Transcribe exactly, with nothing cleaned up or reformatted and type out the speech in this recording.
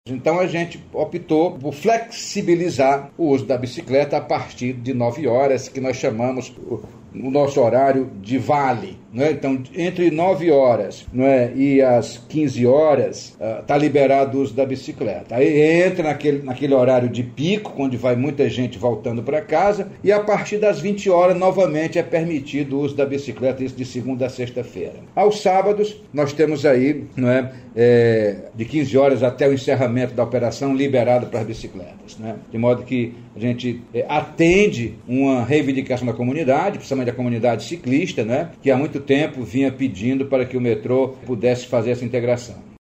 Então a gente optou por flexibilizar o uso da bicicleta a partir de nove horas, que nós chamamos o, o nosso horário de vale. Não é? Então, entre nove horas, não é, e as quinze horas, está uh, liberado o uso da bicicleta. Aí entra naquele, naquele horário de pico, onde vai muita gente voltando para casa, e a partir das vinte horas, novamente, é permitido o uso da bicicleta, isso de segunda a sexta-feira. Aos sábados, nós temos aí, não é, é, de quinze horas até o encerramento da operação, liberado para as bicicletas. Né? De modo que a gente é, atende uma reivindicação da comunidade, principalmente da comunidade ciclista, né, que há muito tempo vinha pedindo para que o metrô pudesse fazer essa integração.